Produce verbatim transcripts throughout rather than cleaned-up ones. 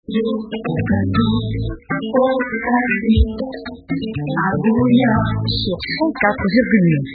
Sur cent quatre virgule neuf.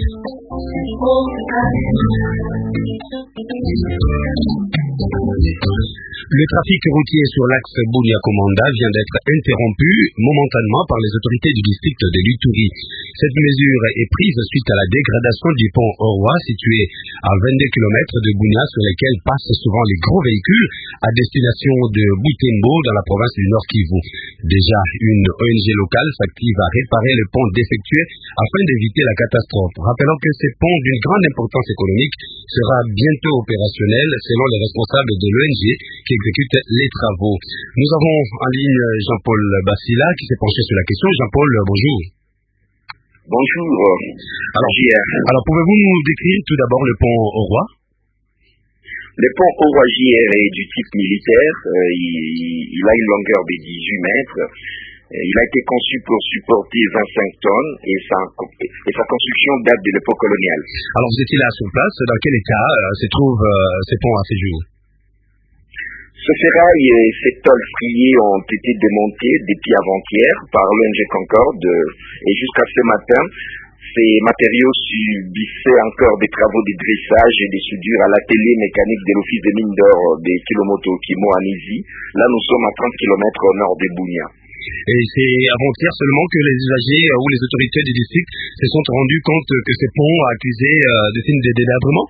Le trafic routier sur l'axe Bunia-Komanda vient d'être interrompu momentanément par les autorités du district de l'Ituri. Cette mesure est prise suite à la dégradation du pont Orwa situé à vingt-deux kilomètres de Bunia, sur lequel passent souvent les gros véhicules à destination de Butembo dans la province du Nord Kivu. Déjà, une O N G locale s'active à réparer le pont défectué afin d'éviter la catastrophe. Rappelons que ce pont d'une grande importance économique sera bientôt opérationnel selon les responsables de l'O N G qui exécute les travaux. Nous avons en ligne Jean-Paul Bassila qui s'est penché sur la question. Jean-Paul, bonjour. Bonjour. Alors, alors pouvez-vous nous décrire tout d'abord le pont Orwa? Le pont Orwa J R est du type militaire. Euh, il, il a une longueur de dix-huit mètres. Il a été conçu pour supporter vingt-cinq tonnes et sa, et sa construction date de l'époque coloniale. Alors vous étiez là sur place. Dans quel état euh, se trouvent euh, ces ponts à ces jours? Ce ferraille et ces tôles striées ont été démontés depuis avant-hier par l'O N G Concorde et jusqu'à ce matin, ces matériaux subissaient encore des travaux de dressage et de soudure à l'atelier mécanique de l'office des mines d'or de Kilomoto Kimo à Nizi. Là, nous sommes à trente kilomètres au nord de Bunia. Et c'est avant-hier seulement que les usagers ou les autorités du district se sont rendus compte que ces ponts accusés de signes de délabrement?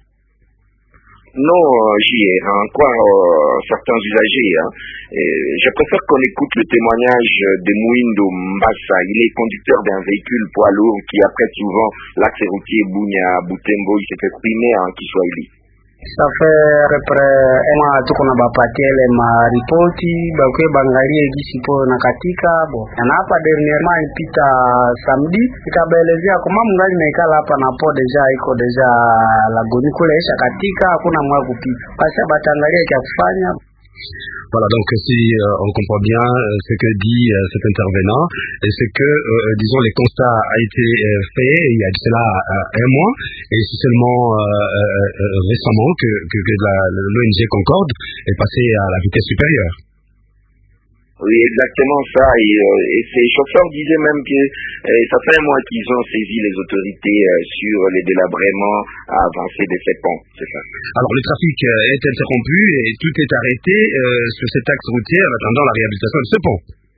Non, j'y ai encore euh, certains usagers. Hein. Je préfère qu'on écoute le témoignage de Mouindo Mbassa. Il est conducteur d'un véhicule poids lourd qui apprête souvent l'axe routier Bunia-Butembo. Il s'est exprimé en Kiswahili. Ça fait à peu près un mois tuko na bapatia ile maripoti bakwe bangalie gisi po na katika bo na hapa dernièrement ipita samedi ikabaelezea kama mngali naikala hapa na po deja iko deja lagoni kule isha katika hakuna mwa kupita basi batangalia kia kufanya. Voilà, donc si euh, on comprend bien euh, ce que dit euh, cet intervenant, c'est que, euh, disons, les constats a été euh, fait il y a de cela euh, un mois, et c'est seulement euh, euh, récemment que, que, que l'O N G Concorde est passé à la vitesse supérieure. Oui, exactement ça. Et, euh, et ces chauffeurs disaient même que euh, ça fait un mois qu'ils ont saisi les autorités euh, sur les délabrements avancés de ces ponts. C'est ça. Alors, le trafic euh, est interrompu et tout est arrêté euh, sur cet axe routier en attendant la réhabilitation de ce pont.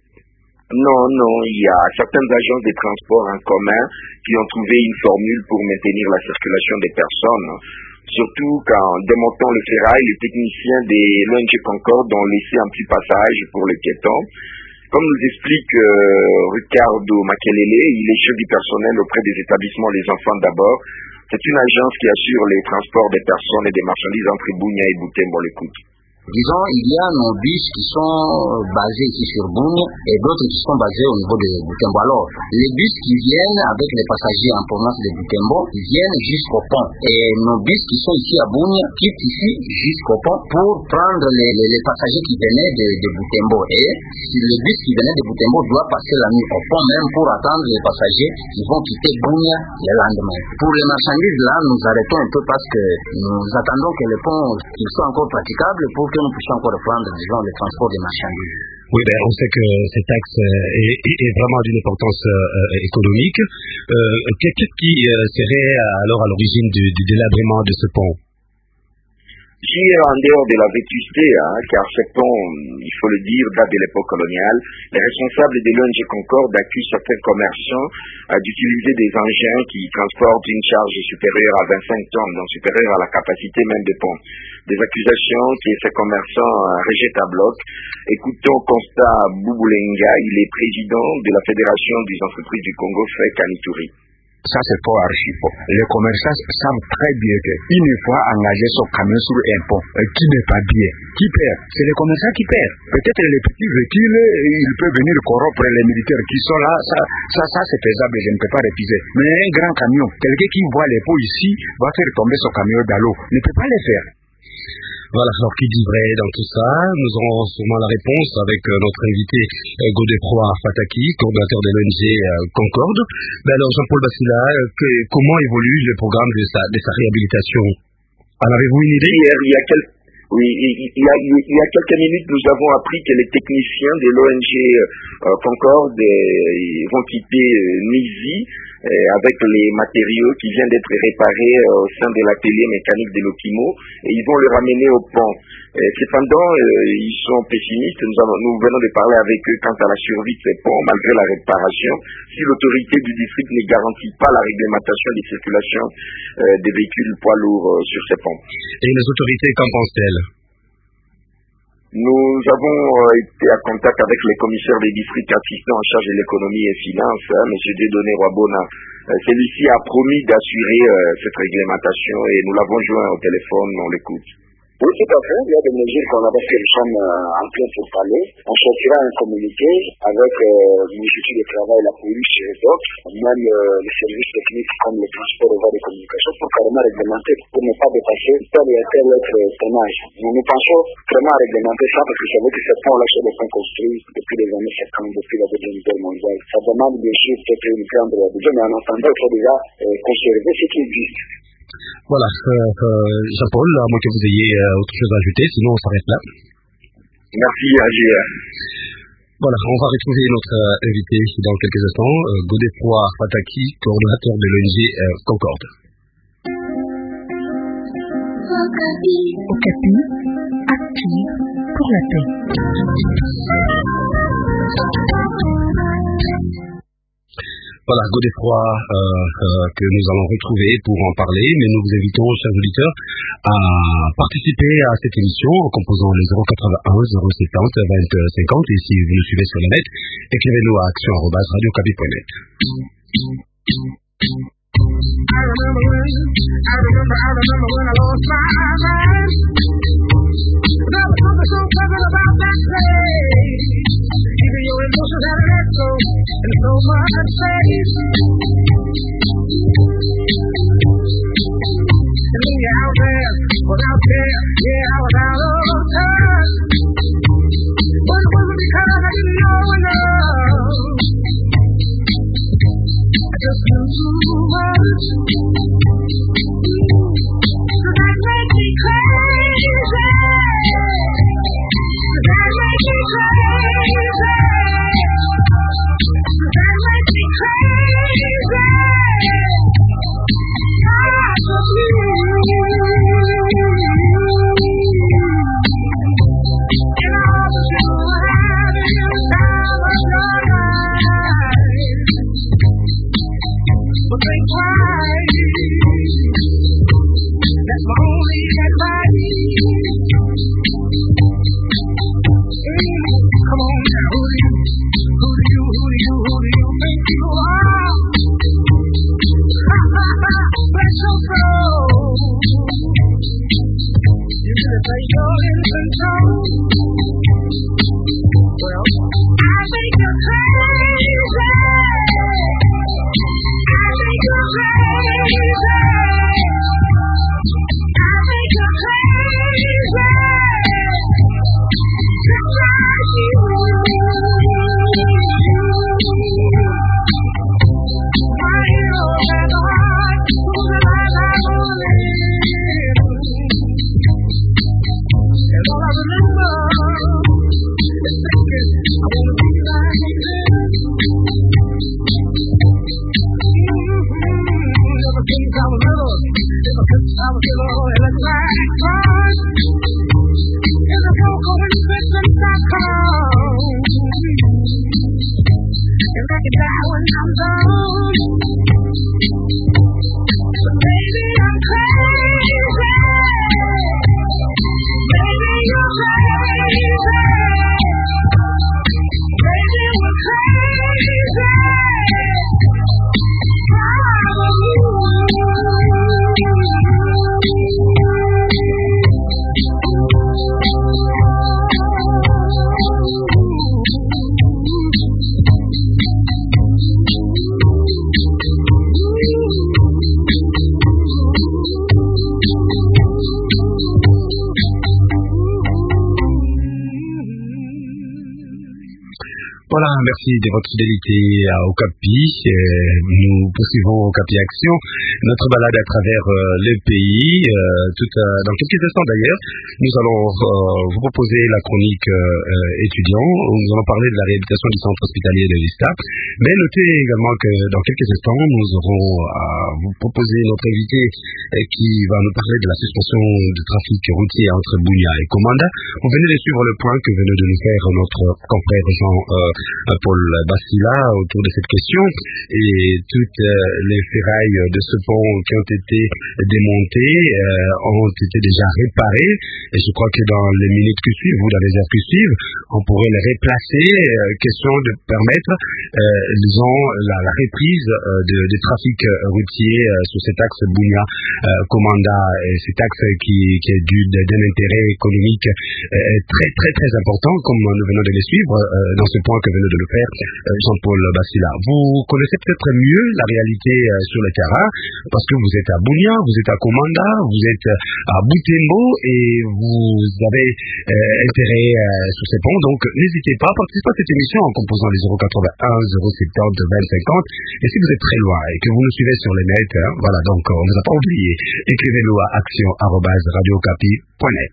Non, non, il y a certaines agences de transport en commun qui ont trouvé une formule pour maintenir la circulation des personnes. Surtout qu'en démontant le ferraille, les techniciens de l'O N G Concorde ont laissé un petit passage pour les piétons. Comme nous explique euh, Ricardo Makelele, il est chef du personnel auprès des établissements Les Enfants d'abord. C'est une agence qui assure les transports des personnes et des marchandises entre Bunia et Butembo. L'écoute. Disons, il y a nos bus qui sont basés ici sur Bunia et d'autres qui sont basés au niveau de Butembo. Alors, les bus qui viennent avec les passagers en provenance de Butembo, ils viennent jusqu'au pont. Et nos bus qui sont ici à Bunia quittent ici jusqu'au pont pour prendre les, les, les passagers qui venaient de, de Butembo. Et si le bus qui venait de Butembo doit passer la nuit au pont même pour attendre les passagers qui vont quitter Bunia le lendemain. Pour les marchandises, là, nous arrêtons un peu parce que nous attendons que le pont qu'il soit encore praticable pour que nous puissions encore reprendre, disons, le transport des marchandises. Oui, ben, on sait que cet axe est, est vraiment d'une importance euh, économique. Euh, Qu'est-ce qui euh, serait alors à l'origine du, du délabrement de ce pont? J'y ai en dehors de la vétusté, hein, car ce pont, il faut le dire, date de l'époque coloniale. Les responsables de l'O N G Concorde accusent certains commerçants euh, d'utiliser des engins qui transportent une charge supérieure à vingt-cinq tonnes, donc supérieure à la capacité même des ponts. Des accusations que ces commerçants euh, rejettent à bloc. Écoutons Constant Bouboulenga, il est président de la Fédération des entreprises du Congo, F E C à Ituri. Ça, c'est pas archi faux. Les commerçants savent très bien qu'une fois engagé son camion sur un pont, euh, qui n'est pas bien, qui perd? C'est les commerçants qui perdent. Peut-être les petits véhicules, ils peuvent venir corrompre les militaires qui sont là. Ça, ça, ça c'est faisable, je ne peux pas refuser. Mais un grand camion, quelqu'un qui voit les pots ici, va faire tomber son camion dans l'eau. Ne peut pas les faire. Voilà, alors qui dit vrai dans tout ça? Nous aurons sûrement la réponse avec euh, notre invité euh, Godefroy Fataki, coordinateur de l'O N G euh, Concorde. Mais alors Jean-Paul Bassila, euh, que, comment évolue le programme de sa, de sa réhabilitation? En avez-vous une idée? Hier, il y a quelques... Oui, il y, a, il y a quelques minutes, nous avons appris que les techniciens de l'O N G euh, Concorde euh, vont quitter euh, Nizi euh, avec les matériaux qui viennent d'être réparés euh, au sein de l'atelier mécanique de l'Okimo et ils vont le ramener au pont. Euh, cependant, euh, ils sont pessimistes. Nous, avons, nous venons de parler avec eux quant à la survie de ces ponts malgré la réparation. Si l'autorité du district ne garantit pas la réglementation des circulations euh, des véhicules poids lourds euh, sur ces ponts. Et les autorités, qu'en pensent-elles? Nous avons euh, été à contact avec les commissaires des districts assistants en charge de l'économie et finances, hein, M. Dieudonné Roibona. Euh, celui-ci a promis d'assurer euh, cette réglementation et nous l'avons joint au téléphone, on l'écoute. Oui, tout à fait. Il y a des mesures qu'on a parce que nous sommes euh, en train pour parler. On sortira un communiqué avec euh, l'Institut de travail, la police et d'autres, même euh, les services techniques comme le transport et voies de communication pour carrément réglementer, pour ne pas dépasser tel et tel autre tonnage. Nous nous pensons vraiment à réglementer ça parce que c'est vrai que ces ponts-là sont des ponts construits depuis les années cinquante, depuis la Deuxième Guerre mondiale. Ça demande bien sûr peut-être une grande réalisation, mais en attendant, il faut déjà euh, conserver ce qui existe. Voilà, euh, euh, Jean-Paul, à moins que vous ayez euh, autre chose à ajouter, sinon on s'arrête là. Merci, Agir. Voilà, on va retrouver notre euh, invité dans quelques instants, euh, Godefroy Fataki, coordonnateur de l'O N G euh, Concorde. Okapi, active pour la paix. Voilà, Godefroy euh, euh, que nous allons retrouver pour en parler, mais nous vous invitons, chers auditeurs, à participer à cette émission en composant les zéro quatre-vingt-un, zéro soixante, vingt cinquante et si vous nous suivez sur le net, écrivez-nous à action arobase radio okapi point net. I remember when, I remember, I remember when I lost my mind. There was something so clever about that place. Even your emotions had an echo in so much space. And when you're out there, was out there, yeah, I was out of touch. But it wasn't because I didn't know enough. I just knew too much. So that made me crazy. So that made me crazy. So that made me crazy. I love you. And all that you have in the time of your life. But they cry. That's my only advice. Mm, come on now, who do you, who do you, who do you, who do you think you are? Ha ha ha, bless your soul. You should say you're in control. Well, I think you're crazy. I think you're crazy. I think you're crazy. Sometimes you my hero has a heart whose life I will live. And all I remember is thinking I want to be like this. Mm-hmm. Ever since I was little, ever since I was little, and it's like fun. And the vocal inspection dot com. And I can die when I'm done. But baby, I'm crazy. Baby, you're crazy. Baby, we're crazy. Oh, Voilà, merci de votre fidélité au Okapi. Nous poursuivons Okapi Action, notre balade à travers euh, le pays. Euh, tout, euh, dans quelques instants d'ailleurs, nous allons euh, vous proposer la chronique euh, étudiant. Nous allons parler de la réhabilitation du centre hospitalier de Vista. Mais notez également que dans quelques instants, nous aurons à vous proposer notre invité euh, qui va nous parler de la suspension du trafic routier entre Bunia et Komanda. Vous venez de suivre le point que venait de nous faire notre confrère Jean euh, Paul Bastila autour de cette question, et toutes euh, les ferrailles de ce pont qui ont été démontées euh, ont été déjà réparées, et je crois que dans les minutes qui suivent, ou dans les heures qui suivent, on pourrait les replacer, euh, question de permettre euh, disons la, la reprise euh, de, de trafic routier euh, sur cet axe Bunia euh, Komanda, et cet axe qui, qui est dû d'un intérêt économique euh, très très très important, comme nous venons de les suivre euh, dans ce point que venait de le faire Jean-Paul Bastila. Vous connaissez peut-être mieux la réalité euh, sur le terrain, parce que vous êtes à Bunia, vous êtes à Komanda, vous êtes à Butembo, et vous avez euh, intérêt euh, sur ces ponts. Donc n'hésitez pas à participer à cette émission en composant les zéro quatre-vingt-un, zéro soixante-dix, vingt cinquante. Et si vous êtes très loin et que vous nous suivez sur les nets, hein, voilà, donc on ne vous a pas oublié, écrivez-nous à action arobase radio okapi point net.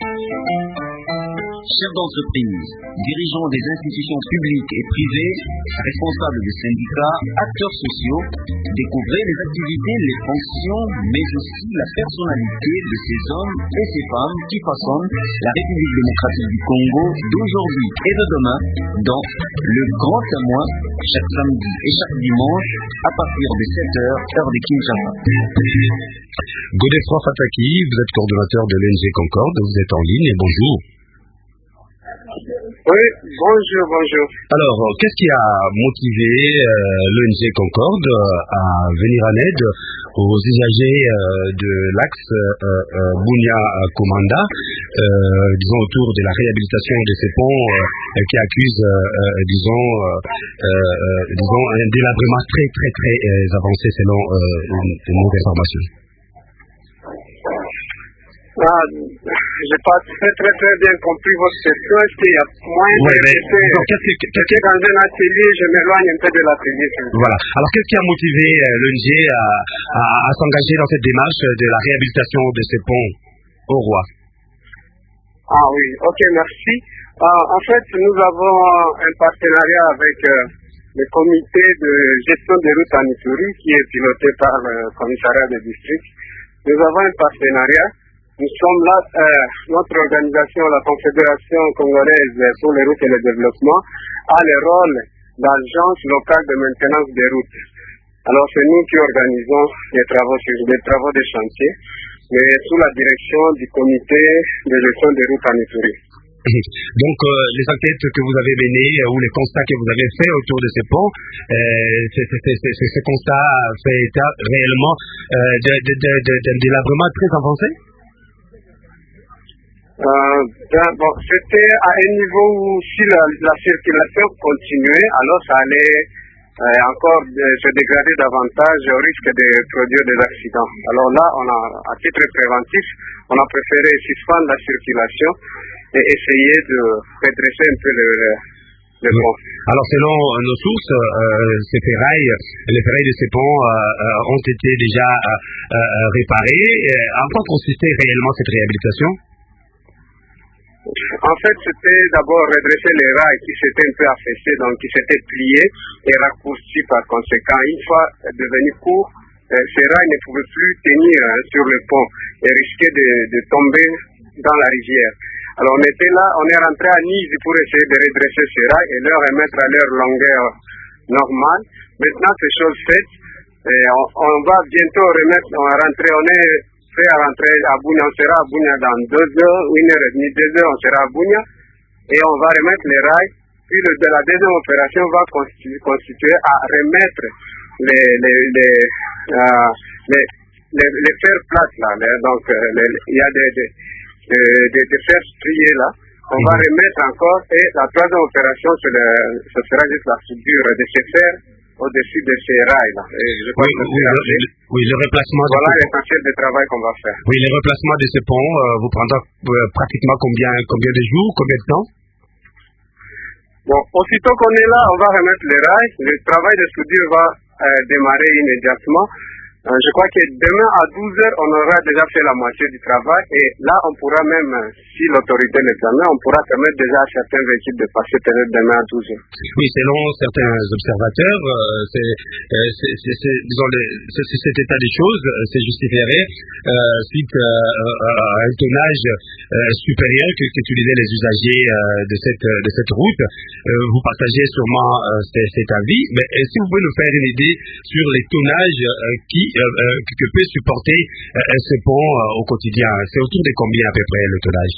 Chefs d'entreprise, dirigeants des institutions publiques et privées, responsables des syndicats, acteurs sociaux, découvrez les activités, les fonctions, mais aussi la personnalité de ces hommes et ces femmes qui façonnent la République démocratique du Congo d'aujourd'hui et de demain dans le Grand Témoin, chaque samedi et chaque dimanche à partir de sept heures, heure de Kinshasa. Godefroy Fataki, vous êtes coordonnateur de l'O N G Concorde, vous êtes en ligne, et bonjour. Oui, bonjour, bonjour. Alors, qu'est-ce qui a motivé euh, l'O N G Concorde euh, à venir en aide aux usagers euh, de l'axe euh, euh, Bunia-Komanda, euh, disons autour de la réhabilitation de ces ponts euh, qui accusent, euh, euh, disons, euh, euh, disons, un délabrement très, très, très euh, avancé selon euh, nos informations? Ah, j'ai pas très très très bien compris votre question. Est-ce qu'il y a moyen ouais, de rester dans un atelier? Je m'éloigne un peu de l'atelier. Voilà. Alors qu'est-ce qui a motivé euh, l'O N G à, à, à s'engager dans cette démarche de la réhabilitation de ces ponts au roi? Ah oui, ok, merci. Uh, en fait, nous avons un partenariat avec euh, le comité de gestion des routes en Ituri qui est piloté par le commissariat de district. Nous avons un partenariat. Nous sommes là, euh, notre organisation, la Confédération congolaise pour les routes et le développement, a le rôle d'agence locale de maintenance des routes. Alors c'est nous qui organisons les travaux, les travaux de chantier, mais sous la direction du comité de gestion des routes en Ituri. Donc euh, les enquêtes que vous avez menées euh, ou les constats que vous avez faits autour de ces ponts, euh, ce constat fait état réellement euh, d'un délabrement très avancé? Euh, ben, bon, c'était à un niveau où si la, la circulation continuait, alors ça allait euh, encore de, se dégrader davantage au risque de produire des accidents. Alors là, on a, à titre préventif, on a préféré suspendre la circulation et essayer de redresser un peu le, le, le pont. Alors selon nos sources, euh, ces ferrailles, les ferrailles de ces ponts euh, euh, ont été déjà euh, euh, réparées. En quoi consistait réellement cette réhabilitation? En fait, c'était d'abord redresser les rails qui s'étaient un peu affaissés, donc qui s'étaient pliés et raccourcis par conséquent. Une fois devenus courts, euh, ces rails ne pouvaient plus tenir hein, sur le pont et risquaient de, de tomber dans la rivière. Alors on était là, on est rentré à Nice pour essayer de redresser ces rails et les remettre à leur longueur normale. Maintenant, c'est chose faite. Et on, on va bientôt remettre, on va rentrer, on est prêt à rentrer à Bunia, on sera à Bunia dans deux heures, une heure et demie, deux heures, on sera à Bunia et on va remettre les rails. Puis le, de la deuxième opération va constituer, constituer à remettre les les les euh, les, les, les fers plates là. Les, donc il y a des des, des, des, des fers striés là. On va remettre encore et la troisième opération, c'est le, ce sera juste la soudure de ces fers au-dessus de ces rails-là. Je oui, oui, le, oui, le replacement... Voilà l'essentiel du travail qu'on va faire. Oui, le replacement de ces ponts euh, vous prendra euh, pratiquement combien, combien de jours, combien de temps? Bon, aussitôt qu'on est là, on va remettre les rails. Le travail de soudure va euh, démarrer immédiatement. Euh, je crois que demain à douze heures, on aura déjà fait la moitié du travail et là, on pourra même, si l'autorité le permet, on pourra permettre déjà à certains véhicules de passer peut-être demain à douze heures. Oui, selon certains observateurs, euh, c'est, euh, c'est, c'est, c'est, disons, les, c'est, c'est cet état des choses euh, c'est justifierait euh, suite euh, à un tonnage euh, supérieur que qu'utilisaient les usagers euh, de cette de cette route. Euh, vous partagez sûrement euh, cet, cet avis, mais est-ce que vous pouvez nous faire une idée sur les tonnages euh, qui Euh, euh, que peut supporter euh, ce pont euh, au quotidien? C'est autour de combien à peu près le tonnage?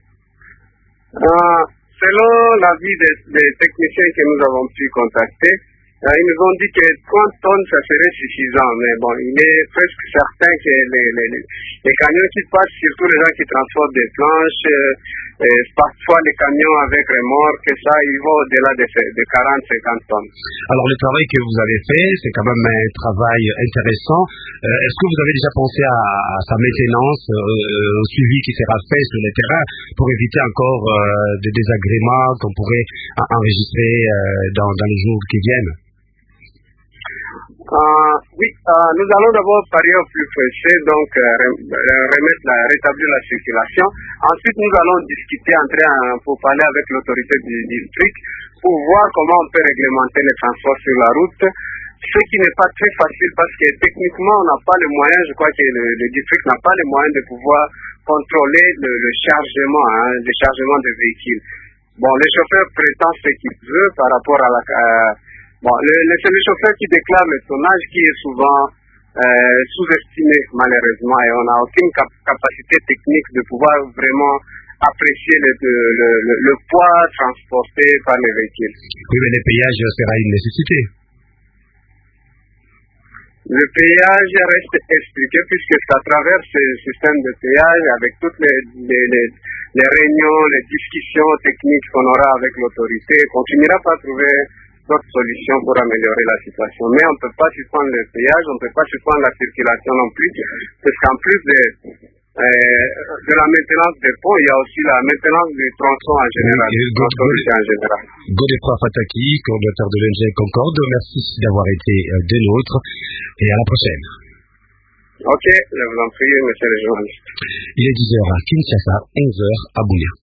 euh, Selon l'avis des, des techniciens que nous avons pu contacter, euh, ils nous ont dit que trente tonnes ça serait suffisant, mais bon, il est presque certain que les, les, les, les camions qui passent, surtout les gens qui transportent des planches, euh, et parfois les camions avec remorque, ça, ils vont au-delà de, de quarante à cinquante tonnes. Alors le travail que vous avez fait, c'est quand même un travail intéressant. Euh, est-ce que vous avez déjà pensé à, à sa maintenance, euh, au suivi qui sera fait sur le terrain pour éviter encore euh, des désagréments qu'on pourrait enregistrer euh, dans, dans les jours qui viennent? Euh, oui, euh, nous allons d'abord parier au plus pressé, donc euh, remettre la, rétablir la circulation. Ensuite, nous allons discuter, entrer en, pour parler avec l'autorité du district pour voir comment on peut réglementer les transports sur la route. Ce qui n'est pas très facile parce que techniquement, on n'a pas les moyens, je crois que le, le district n'a pas les moyens de pouvoir contrôler le, le chargement, hein, le chargement des véhicules. Bon, le chauffeur prétend ce qu'il veut par rapport à la... Euh, Bon, le, le, c'est le chauffeur qui déclare le tonnage qui est souvent euh, sous-estimé malheureusement et on n'a aucune cap- capacité technique de pouvoir vraiment apprécier le, le, le, le poids transporté par les véhicules. Oui, mais le péage sera une nécessité. Le péage reste expliqué puisque c'est à travers ce système de péage avec toutes les, les, les, les réunions, les discussions techniques qu'on aura avec l'autorité, on finira par trouver d'autres solutions pour améliorer la situation. Mais on ne peut pas suspendre le péage, on ne peut pas suspendre la circulation non plus, parce qu'en plus de, euh, de la maintenance des ponts, il y a aussi la maintenance du tronçon en général. Godefroid Fataki, coordinateur de l'O N G Concorde, merci d'avoir été des nôtres et à la prochaine. Ok, je vous en prie, monsieur le journaliste. Il est dix heures à Kinshasa, onze heures à Bounia.